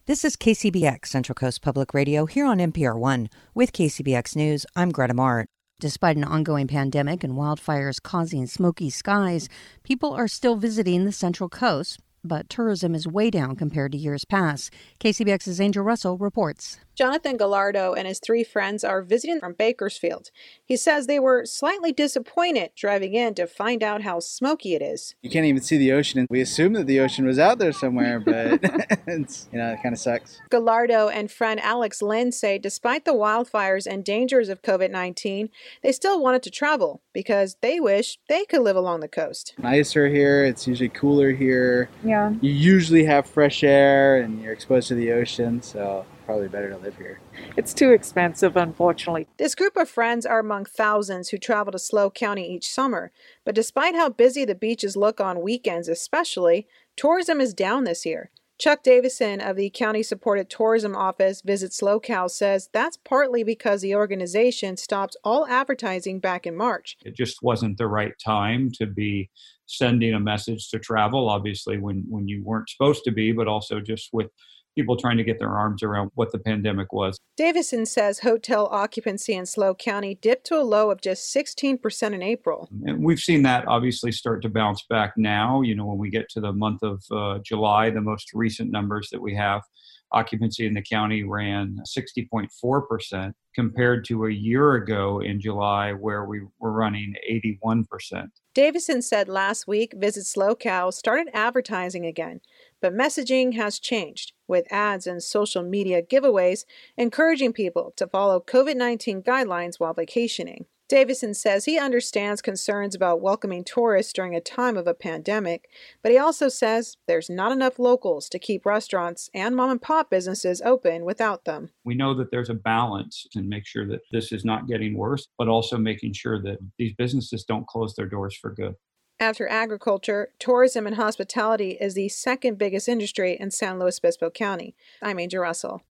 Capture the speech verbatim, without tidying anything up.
This is K C B X, Central Coast Public Radio, here on N P R one. With K C B X News, I'm Greta Mart. Despite an ongoing pandemic and wildfires causing smoky skies, people are still visiting the Central Coast, but tourism is way down compared to years past. K C B X's Angel Russell reports. Jonathan Gallardo and his three friends are visiting from Bakersfield. He says they were slightly disappointed driving in to find out how smoky it is. You can't even see the ocean, and we assumed that the ocean was out there somewhere, but it's, you know, it kind of sucks. Gallardo and friend Alex Lynn say despite the wildfires and dangers of covid nineteen, they still wanted to travel because they wish they could live along the coast. Nicer here, it's usually cooler here. Yeah. You usually have fresh air and you're exposed to the ocean, so probably better to live here. It's too expensive, unfortunately. This group of friends are among thousands who travel to SLO County each summer. But despite how busy the beaches look on weekends especially, tourism is down this year. Chuck Davison of the County-supported tourism office Visit SLOCal says that's partly because the organization stopped all advertising back in March. It just wasn't the right time to be sending a message to travel, obviously, when, when you weren't supposed to be, but also just with people trying to get their arms around what the pandemic was. Davison says hotel occupancy in SLO County dipped to a low of just sixteen percent in April. And we've seen that obviously start to bounce back now. You know, when we get to the month of uh, July, the most recent numbers that we have, occupancy in the county ran sixty point four percent compared to a year ago in July where we were running eighty-one percent. Davison said last week Visit SLOCal started advertising again, but messaging has changed, with ads and social media giveaways encouraging people to follow covid nineteen guidelines while vacationing. Davison says he understands concerns about welcoming tourists during a time of a pandemic, but he also says there's not enough locals to keep restaurants and mom-and-pop businesses open without them. We know that there's a balance and make sure that this is not getting worse, but also making sure that these businesses don't close their doors for good. After agriculture, tourism and hospitality is the second biggest industry in San Luis Obispo County. I'm Angel Russell.